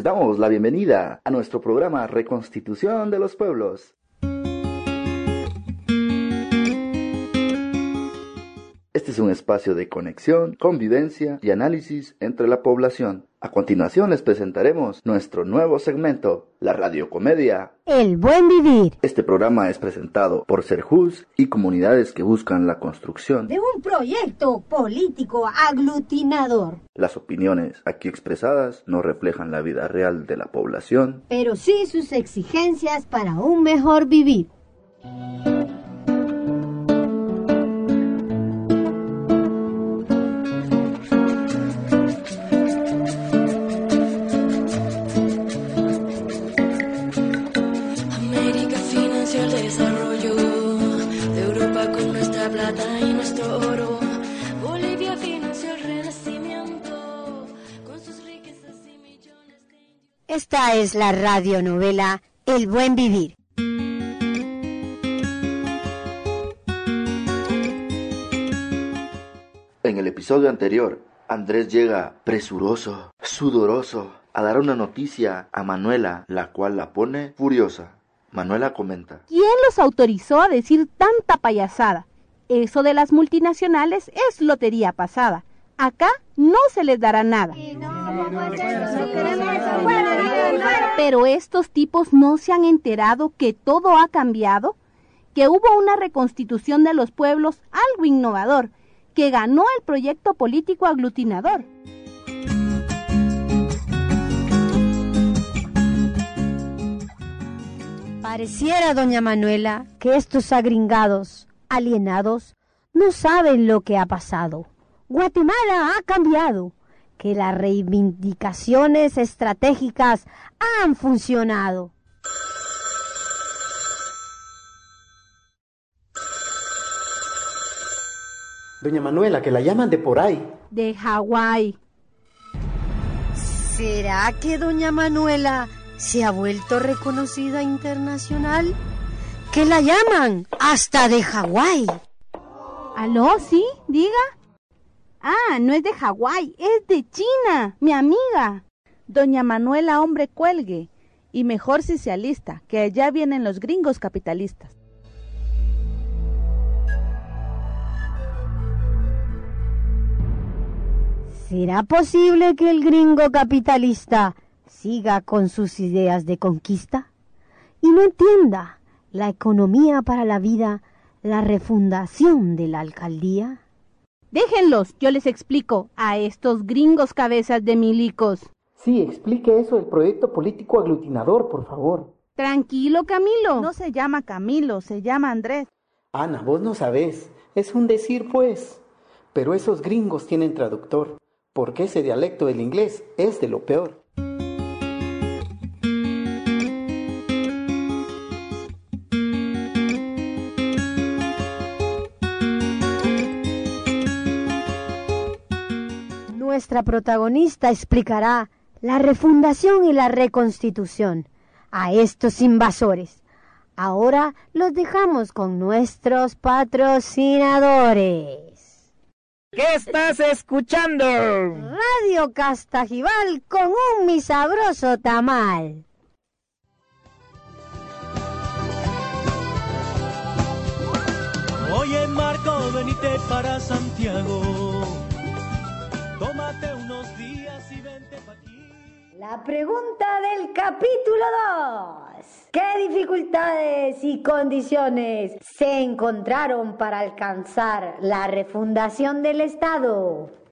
Les damos la bienvenida a nuestro programa Reconstitución de los Pueblos. Este es un espacio de conexión, convivencia y análisis entre la población. A continuación les presentaremos nuestro nuevo segmento, la radiocomedia El Buen Vivir. Este programa es presentado por Serjus y comunidades que buscan la construcción de un proyecto político aglutinador. Las opiniones aquí expresadas no reflejan la vida real de la población, pero sí sus exigencias para un mejor vivir. Esta es la radionovela El Buen Vivir. En el episodio anterior, Andrés llega presuroso, sudoroso, a dar una noticia a Manuela, la cual la pone furiosa. Manuela comenta: ¿Quién los autorizó a decir tanta payasada? Eso de las multinacionales es lotería pasada. Acá no se les dará nada. Pero estos tipos no se han enterado que todo ha cambiado, que hubo una reconstitución de los pueblos, algo innovador, que ganó el proyecto político aglutinador. Pareciera, doña Manuela, que estos agringados, alienados, no saben lo que ha pasado. Guatemala ha cambiado, que las reivindicaciones estratégicas han funcionado. Doña Manuela, que la llaman de por ahí. De Hawái. ¿Será que doña Manuela se ha vuelto reconocida internacional? Que la llaman hasta de Hawái. ¿Aló? ¿Sí? Diga. Ah, no es de Hawái, es de China, mi amiga. Doña Manuela, hombre, cuelgue. Y mejor si se alista, que allá vienen los gringos capitalistas. ¿Será posible que el gringo capitalista siga con sus ideas de conquista y no entienda la economía para la vida, la refundación de la alcaldía? Déjenlos, yo les explico a estos gringos cabezas de milicos. Sí, explique eso del proyecto político aglutinador, por favor. Tranquilo, Camilo. No se llama Camilo, se llama Andrés. Ana, vos no sabés, es un decir pues. Pero esos gringos tienen traductor, porque ese dialecto del inglés es de lo peor. Nuestra protagonista explicará la refundación y la reconstitución a estos invasores. Ahora los dejamos con nuestros patrocinadores. ¿Qué estás escuchando? Radio Castajibal con un mi sabroso tamal. Oye, Marco, venite para Santiago. Tómate unos días y vente pa' aquí. La pregunta del capítulo 2. ¿Qué dificultades y condiciones se encontraron para alcanzar la refundación del Estado?